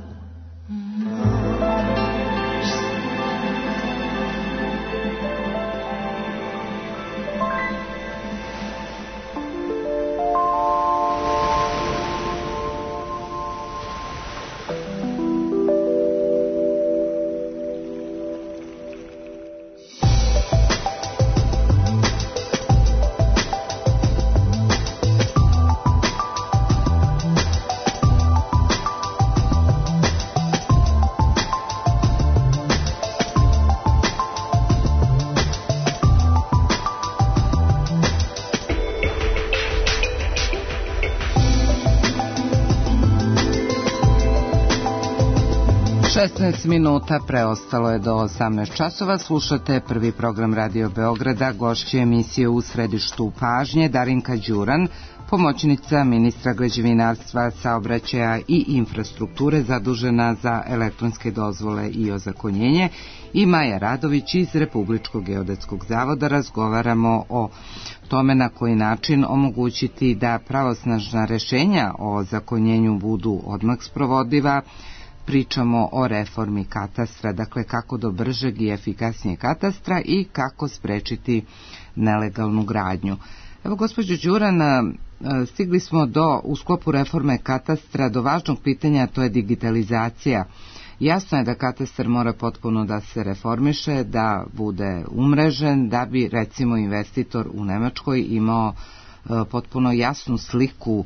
R: más.
B: 16 minuta preostalo je do 18 časova. Slušate prvi program Radio Beograda. Gošće emisije U središtu pažnje Darinka Đuran, pomoćnica ministra građevinarstva, saobraćaja i infrastrukture zadužena za elektronske dozvole i ozakonjenje, i Maja Radović iz Republičkog geodetskog zavoda. Razgovaramo o tome na koji način omogućiti da pravosnažna rešenja o ozakonjenju budu odmah sprovodiva. Pričamo o reformi katastra, dakle kako do bržeg i efikasnijeg katastra i kako sprečiti nelegalnu gradnju. Evo, gospođo Đuran, stigli smo u sklopu reforme katastra do važnog pitanja, to je digitalizacija. Jasno je da katastar mora potpuno da se reformiše, da bude umrežen, da bi recimo investitor u Nemačkoj imao potpuno jasnu sliku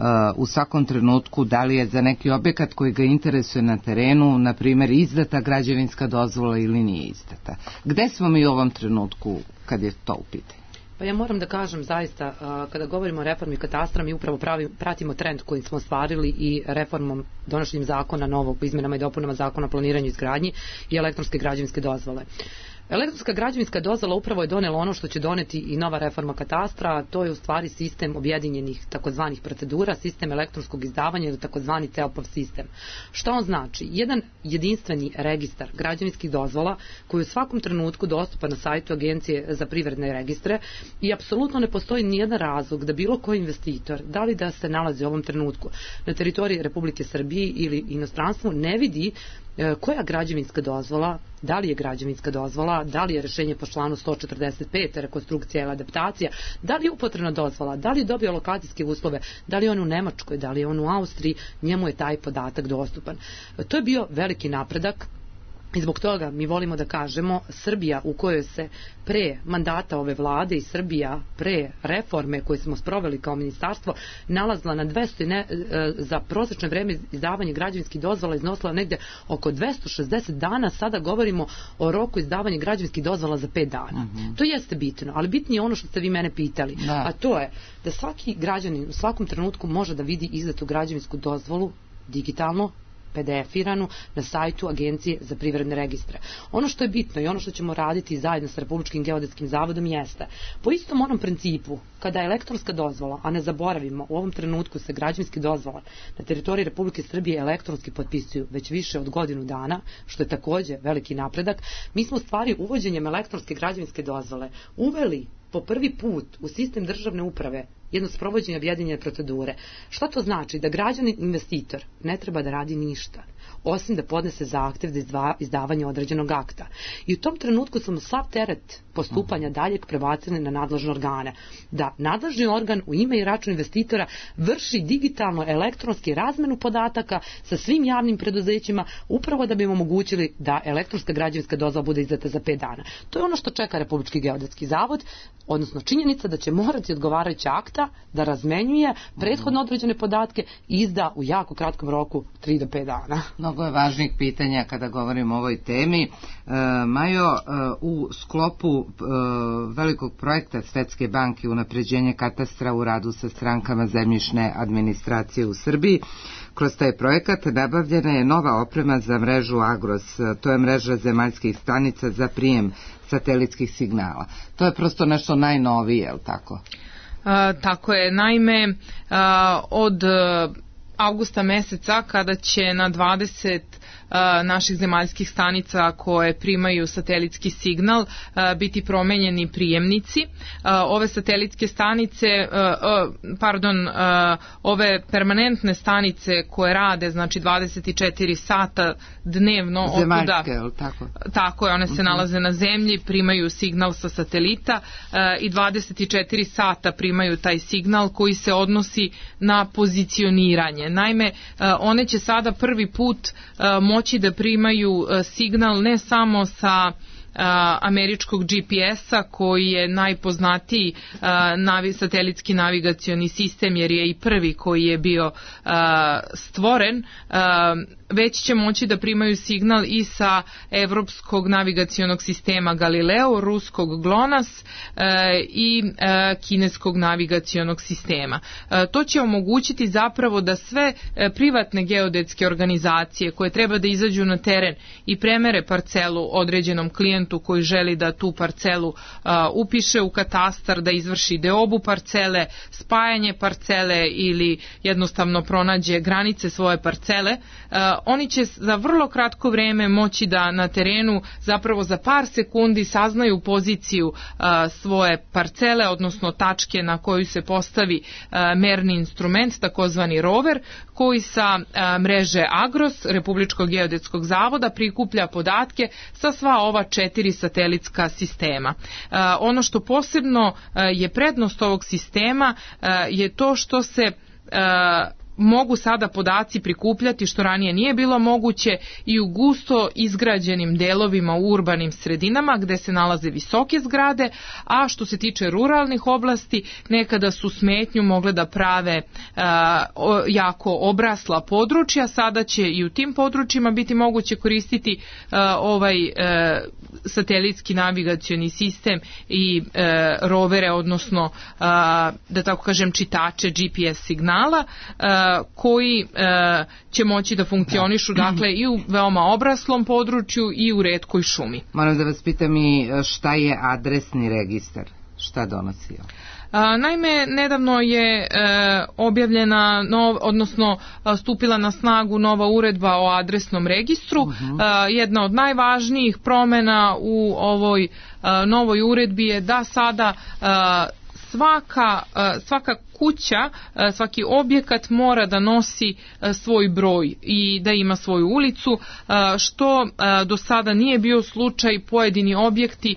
B: u svakom trenutku da li je za neki objekat koji ga interesuje na terenu, na primjer, izdata građevinska dozvola ili nije izdata. Gde smo mi u ovom trenutku kad je to u pitanju?
D: Pa ja moram da kažem zaista, kada govorimo o reformi katastra, mi upravo pratimo trend koji smo ostvarili i reformom, donošenjem zakona novog, izmenama i dopunama zakona o planiranju i izgradnji i elektronske građevinske dozvole. Elektronska građevinska dozvola upravo je donela ono što će doneti i nova reforma katastra, a to je u stvari sistem objedinjenih takozvanih procedura, sistem elektronskog izdavanja ili takozvani CELPAV sistem. Što on znači? Jedan jedinstveni registar građevinskih dozvola koji je u svakom trenutku dostupan na sajtu Agencije za privredne registre i apsolutno ne postoji nijedan razlog da bilo koji investitor, da li da se nalazi u ovom trenutku na teritoriji Republike Srbije ili inostranstvu, ne vidi koja građevinska dozvola, da li je građevinska dozvola, da li je rešenje po članu 145, rekonstrukcija ili adaptacija, da li je upotrebna dozvola, da li je dobio lokacijske uslove, da li je on u Nemačkoj, da li je on u Austriji, njemu je taj podatak dostupan. To je bio veliki napredak. I zbog toga mi volimo da kažemo, Srbija u kojoj se pre mandata ove vlade i Srbija pre reforme koje smo sproveli kao ministarstvo nalazila na 200, za prosečno vreme izdavanja građevinskih dozvola iznosila negde oko 260 dana, sada govorimo o roku izdavanja građevinskih dozvola za 5 dana. To jeste bitno, ali bitnije je ono što ste vi mene pitali, a to je da svaki građanin u svakom trenutku može da vidi izdatu građevinsku dozvolu digitalno, PDF-iranu na sajtu Agencije za privredne registre. Ono što je bitno i ono što ćemo raditi zajedno sa Republičkim geodetskim zavodom jeste, po istom onom principu, kada je elektronska dozvola, a ne zaboravimo, u ovom trenutku se građevinski dozvola na teritoriji Republike Srbije elektronski potpisuju već više od godinu dana, što je takođe veliki napredak, mi smo u stvari uvođenjem elektronske građevinske dozvole uveli po prvi put u sistem državne uprave jedno sprovođenje objedinjene procedure. Šta to znači? Da građanin investitor ne treba da radi ništa, osim da podnese zahtev za izdavanje određenog akta. I u tom trenutku smo sav teret postupanja daljeg prebacili na nadležne organe. Da nadležni organ u ime i račun investitora vrši digitalno elektronski razmenu podataka sa svim javnim preduzećima upravo da bi im omogućili da elektronska građevinska dozvola bude izdata za 5 dana. To je ono što čeka Republički geodetski zavod, odnosno činjenica da će morati odgovarajuća akta da razmenjuje prethodno određene podatke i izda u jako kratkom roku 3 do 5 dana.
B: Mnogo je važnih pitanja kada govorimo o ovoj temi. Majo, u sklopu velikog projekta Svetske banke unapređenje katastra u radu sa strankama zemljišne administracije u Srbiji, kroz taj projekat nabavljena je nova oprema za mrežu Agros, to je mreža zemaljskih stanica za prijem satelitskih signala. To je prosto nešto najnovije, je li tako?
E: Tako je, naime od avgusta meseca kada će na 20 naših zemaljskih stanica koje primaju satelitski signal biti promenjeni prijemnici. Ove satelitske stanice, ove permanentne stanice koje rade, znači 24 sata dnevno.
B: Zemaljske, je li tako?
E: Tako je, one se nalaze na zemlji, primaju signal sa satelita i 24 sata primaju taj signal koji se odnosi na pozicioniranje. Naime, one će sada prvi put moći da primaju signal ne samo sa američkog GPS-a koji je najpoznatiji satelitski navigacioni sistem jer je i prvi koji je bio stvoren, već će moći da primaju signal i sa evropskog navigacionog sistema Galileo, ruskog GLONASS i kineskog navigacionog sistema. To će omogućiti zapravo da sve privatne geodetske organizacije koje treba da izađu na teren i premere parcelu određenom klijentu kooperantu koji želi da tu parcelu upiše u katastar, da izvrši deobu parcele, spajanje parcele ili jednostavno pronađe granice svoje parcele, oni će za vrlo kratko vreme moći da na terenu zapravo za par sekundi saznaju poziciju svoje parcele, odnosno tačke na koju se postavi merni instrument, takozvani rover, koji sa mreže Agros, Republičkog geodetskog zavoda, prikuplja podatke sa sva ova 4 satelitska sistema. Ono što posebno je prednost ovog sistema je to što se mogu sada podaci prikupljati, što ranije nije bilo moguće, i u gusto izgrađenim delovima u urbanim sredinama gde se nalaze visoke zgrade, a što se tiče ruralnih oblasti, nekada su smetnju mogle da prave jako obrasla područja, sada će i u tim područjima biti moguće koristiti ovaj satelitski navigacioni sistem i rovere, odnosno da tako kažem čitače GPS signala, koji će moći da funkcionišu dakle i u veoma obraslom području i u retkoj šumi.
B: Moram da vas pitam i šta je adresni registar? Šta donosi ovo?
E: Naime, nedavno je objavljena, odnosno stupila na snagu nova uredba o adresnom registru. Jedna od najvažnijih promena u ovoj novoj uredbi je da sada svaka kuća, svaki objekat mora da nosi svoj broj i da ima svoju ulicu, što do sada nije bio slučaj. Pojedini objekti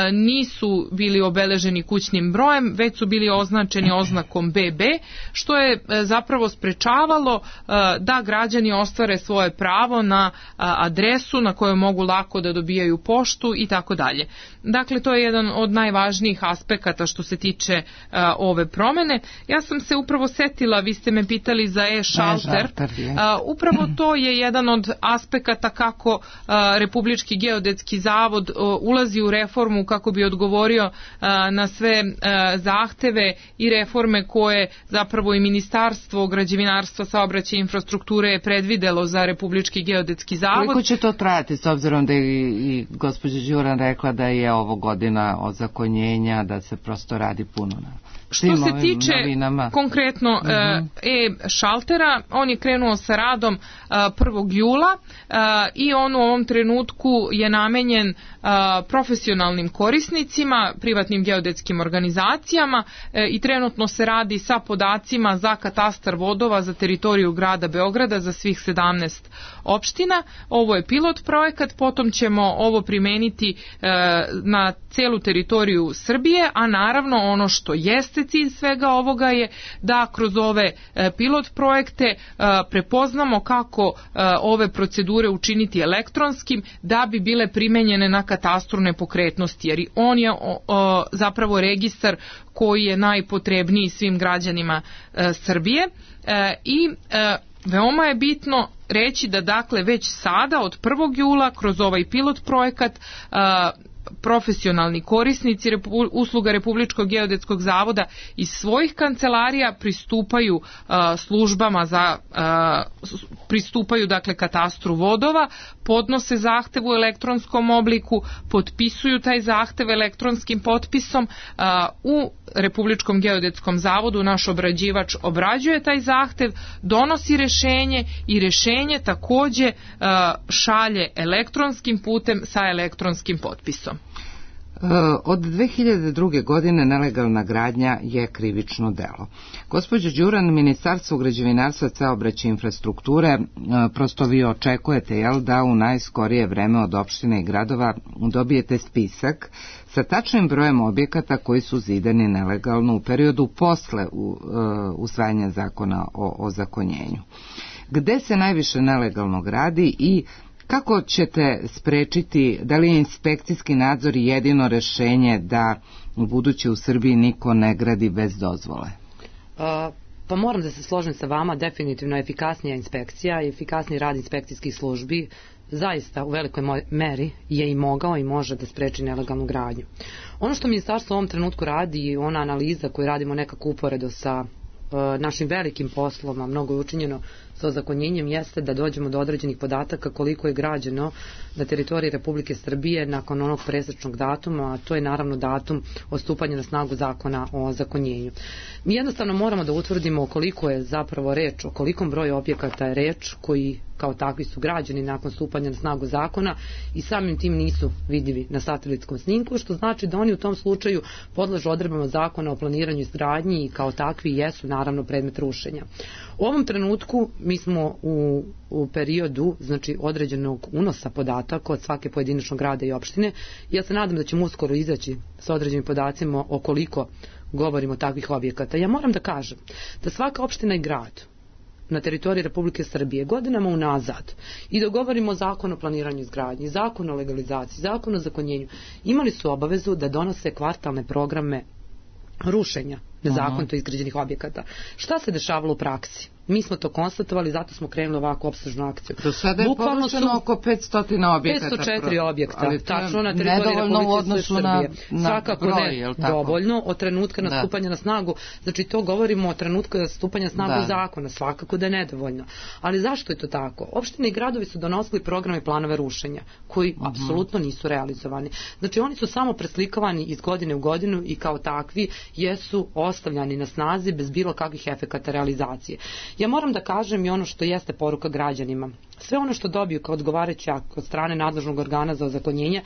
E: nisu bili obeleženi kućnim brojem, već su bili označeni oznakom BB, što je zapravo sprečavalo da građani ostvare svoje pravo na adresu na kojoj mogu lako da dobijaju poštu i tako dalje. Dakle, to je jedan od najvažnijih aspekata što se tiče ove promene. Ja sam se upravo setila, vi ste me pitali za e-šalter. Upravo to je jedan od aspekata kako Republički geodetski zavod ulazi u reformu kako bi odgovorio na sve zahteve i reforme koje zapravo i Ministarstvo građevinarstva, saobraćaja i infrastrukture je predvidelo za Republički geodetski zavod.
B: Koliko će to trajati, s obzirom da je i gospođa Đuran rekla da je ovo godina ozakonjenja, da se prosto radi puno na
E: Što se tiče konkretno e-šaltera, on je krenuo sa radom 1. jula i on u ovom trenutku je namenjen profesionalnim korisnicima, privatnim geodetskim organizacijama i trenutno se radi sa podacima za katastar vodova za teritoriju grada Beograda za svih 17 opština. Ovo je pilot projekat, potom ćemo ovo primeniti na celu teritoriju Srbije, a naravno ono što jeste cilj svega ovoga je da kroz ove pilot projekte prepoznamo kako ove procedure učiniti elektronskim da bi bile primenjene na katastru nepokretnosti, jer on je zapravo registar koji je najpotrebniji svim građanima Srbije i veoma je bitno reći da dakle već sada od 1. jula kroz ovaj pilot projekat profesionalni korisnici usluga Republičkog geodetskog zavoda iz svojih kancelarija pristupaju službama pristupaju dakle katastru vodova, podnose zahtev u elektronskom obliku, potpisuju taj zahtev elektronskim potpisom, u Republičkom geodetskom zavodu naš obrađivač obrađuje taj zahtev, donosi rešenje i rešenje takođe šalje elektronskim putem sa elektronskim potpisom.
B: Od 2002. godine nelegalna gradnja je krivično delo. Gospođo Đuran, Ministarstvo građevinarstva, saobraćaja i infrastrukture, prosto vi očekujete, jel, da u najskorije vreme od opštine i gradova dobijete spisak sa tačnim brojem objekata koji su zidani nelegalno u periodu posle usvajanja zakona o ozakonjenju. Gde se najviše nelegalno gradi i kako ćete sprečiti, da li je inspekcijski nadzor jedino rešenje da u buduće u Srbiji niko ne gradi bez dozvole?
D: Pa moram da se složim sa vama, definitivno efikasnija inspekcija i efikasniji rad inspekcijskih službi zaista u velikoj meri je i mogao i može da spreči nelegalnu gradnju. Ono što ministarstvo u ovom trenutku radi i ona analiza koju radimo nekako uporedo sa našim velikim poslom, a mnogo je učinjeno sa ozakonjenjem, jeste da dođemo do određenih podataka koliko je građeno na teritoriji Republike Srbije nakon onog presečnog datuma, a to je naravno datum od stupanja na snagu zakona o ozakonjenju. Mi jednostavno moramo da utvrdimo koliko je zapravo reč, o kolikom broju objekata je reč koji kao takvi su građeni nakon stupanja na snagu zakona i samim tim nisu vidljivi na satelitskom snimku, što znači da oni u tom slučaju podležu odredbama zakona o planiranju i izgradnji i kao takvi jesu naravno predmet rušenja. U ovom trenutku mi smo u periodu, znači, određenog unosa podataka od svake pojedinačnog grada i opštine. Ja se nadam da ćemo uskoro izaći sa određenim podacima o koliko govorimo takvih objekata. Ja moram da kažem da svaka opština i grad na teritoriji Republike Srbije godinama unazad i dok govorimo o zakonu o planiranju i izgradnji, zakonu o legalizaciji, zakonu o ozakonjenju, imali su obavezu da donose kvartalne programe rušenja nezakonito izgrađenih objekata. Šta se dešavalo u praksi? Mi smo to konstatovali, zato smo krenuli ovako opsežnu akciju.
B: Do sada je poručeno oko 500 objekata.
D: 504 objekta, tačno na teritoriji Republike Srbije. Svakako ne dovoljno od trenutka nastupanja na snagu, znači to govorimo od trenutka nastupanja na snagu zakona, svakako da je nedovoljno. Ali zašto je to tako? Opštine i gradovi su donosili programe i planove rušenja, koji apsolutno nisu realizovani. Znači oni su samo preslikovani iz godine u godinu i kao takvi jesu ostavljani na snazi bez bilo kakvih efekata realizacije. Ja moram da kažem i ono što jeste poruka građanima. Sve ono što dobiju kao odgovarajući akt od strane nadležnog organa za ozakonjenje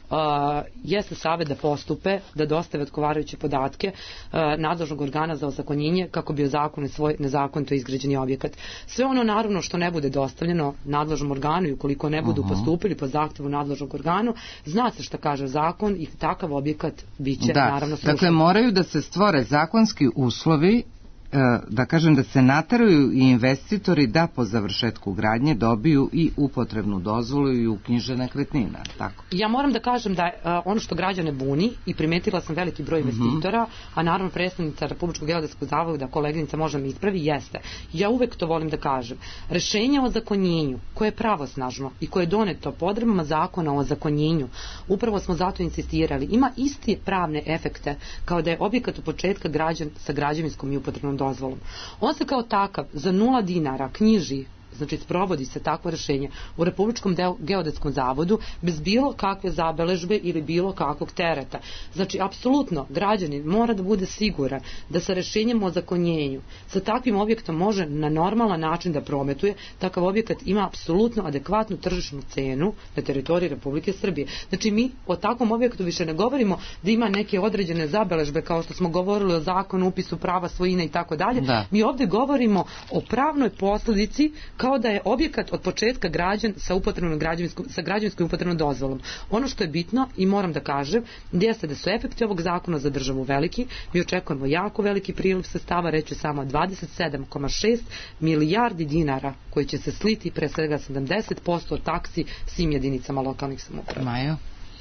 D: jeste savjet da postupe, da dostave odgovarajuće podatke nadležnog organa za ozakonjenje kako bi ozakonili svoj nezakonito izgrađeni objekat. Sve ono naravno što ne bude dostavljeno nadležnom organu i ukoliko ne budu postupili po zahtevu nadležnog organu, zna se šta kaže zakon i takav objekat biće naravno srušen.
B: Dakle, moraju da se stvore zakonski uslovi, da kažem da se nateraju i investitori da po završetku gradnje dobiju i upotrebnu dozvolu i uknjiže nekretnina. Tako.
D: Ja moram da kažem da ono što građane buni i primetila sam veliki broj investitora, a naravno predstavnica Republičkog geodetskog zavoda, koleginica može mi ispravi, jeste. Ja uvek to volim da kažem. Rešenje o ozakonjenju koje je pravosnažno i koje je doneto po odredbama zakona o ozakonjenju, upravo smo zato insistirali, ima isti pravne efekte kao da je objekat od početka građen sa građevinskom i upotrebnom dozvolom. On se kao takav za 0 dinara knjiži, znači sprovodi se takvo rešenje u Republičkom geodetskom zavodu bez bilo kakve zabeležbe ili bilo kakvog tereta. Znači, apsolutno, građanin mora da bude siguran da sa rešenjem o ozakonjenju sa takvim objektom može na normalan način da prometuje, takav objekat ima apsolutno adekvatnu tržišnu cenu na teritoriji Republike Srbije. Znači, mi o takvom objektu više ne govorimo da ima neke određene zabeležbe kao što smo govorili o zakonu, upisu prava svojine i tako dalje. Mi ovde govorimo o pravnoj posledici kao da je objekat od početka građen sa građevinskom upotrebnom dozvolom. Ono što je bitno i moram da kažem, jeste da su efekti ovog zakona za državu veliki. Mi očekujemo jako veliki priliv sredstava, reću samo 27,6 milijardi dinara koji će se sliti, pre svega 70% taksi svim jedinicama lokalnih samouprava.
B: Majo?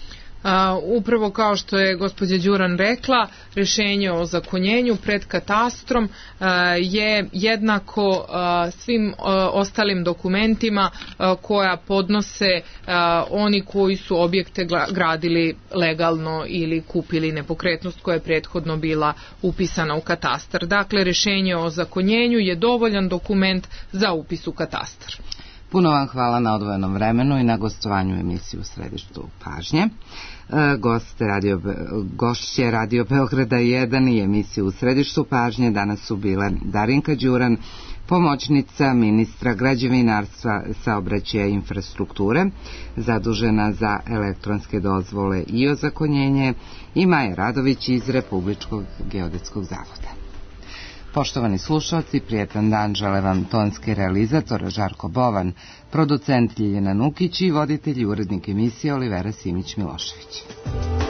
E: Upravo kao što je gospođa Đuran rekla, rešenje o ozakonjenju pred katastrom je jednako svim ostalim dokumentima koja podnose oni koji su objekte gradili legalno ili kupili nepokretnost koja je prethodno bila upisana u katastar. Dakle, rešenje o ozakonjenju je dovoljan dokument za upis u katastar.
B: Puno vam hvala na odvojenom vremenu i na gostovanju emisiju u Središtu pažnje. Gošće Radio Beograda 1 i emisiju u Središtu pažnje danas su bile Darinka Đuran, pomoćnica ministra građevinarstva, saobraćaja i infrastrukture, zadužena za elektronske dozvole i ozakonjenje, i Maja Radović iz Republičkog geodetskog zavoda. Poštovani slušalci, prijetan dan žele vam tonski realizator Žarko Bovan, producent Ljiljana Nukić i voditelj i urednik emisije Olivera Simić-Milošević.